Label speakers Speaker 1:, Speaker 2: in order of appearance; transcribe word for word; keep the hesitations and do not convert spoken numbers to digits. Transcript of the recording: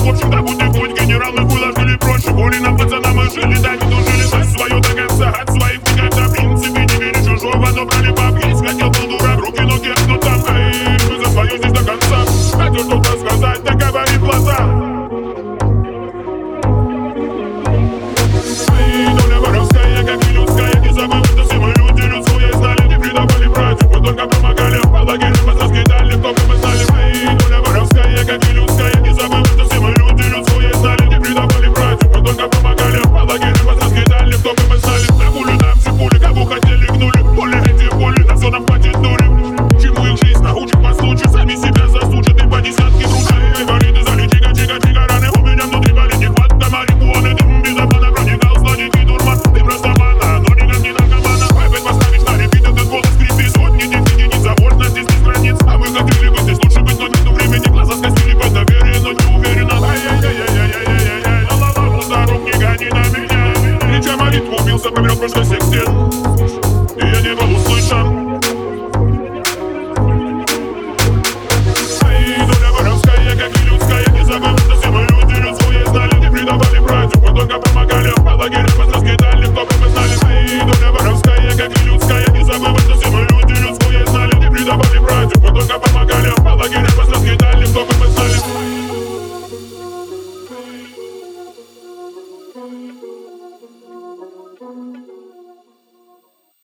Speaker 1: ход, всегда будет путь. Генералы выложили проще, боли нам, пацанам, мы жили, да не дожили. Жизнь свою до конца, от своих никогда. В принципе, не верю чужого, но брали бабки. Хотел был дурак, руки, ноги, но там, эй, мы за свою здесь до конца. Хотел что-то сказать, да говори в глаза. Эй, доля воровская, как и людская, не забывай, что все мы люди, людскую я знали. Не предавали братьев, мы только помогали. По лагерям вас раскидали, кто бы мы знали. Эй, доля воровская, как и людская, не забывай, что все мы люди, людскую я знали. Не предавали братьев, мы только помогали. По лагерям вас раскидали, кто бы мы знали. На пулю нам все пули, кого хотели гнули. Боли эти боли, на все нам хватит дури. Чему их жизнь научит по случаю, сами себя засучат и по десятке друзей. Инвалиды зали, чика, чика, чика, раны у меня внутри болит нехватка марихуаны. Дым без обмана проникал, сладенький дурман. Дым растамана, но никак не наркомана. Опять поставишь на репит этот голос скрипит. Сотни дней не заводно, здесь не страниц. А мы хотели бы здесь лучше быть, но нету времени. Глаза скосили под доверие, но не уверенно. Ай-яй-яй-яй-яй-яй-яй-яй. Ла-ла-ла, за рук не гони на меня. Крича молитву, убился, помрет прошлый всех стен. И я не был услышан. Как и людская, не забывай, что все мы люди, людскую знали. Не предавали братьев, мы только помогали. По лагерям вас раскидали, кто бы мы знали. Эй, доля воровская, как и людская, не забывай, что все мы люди, людскую знали. Не предавали братьев, мы только помогали.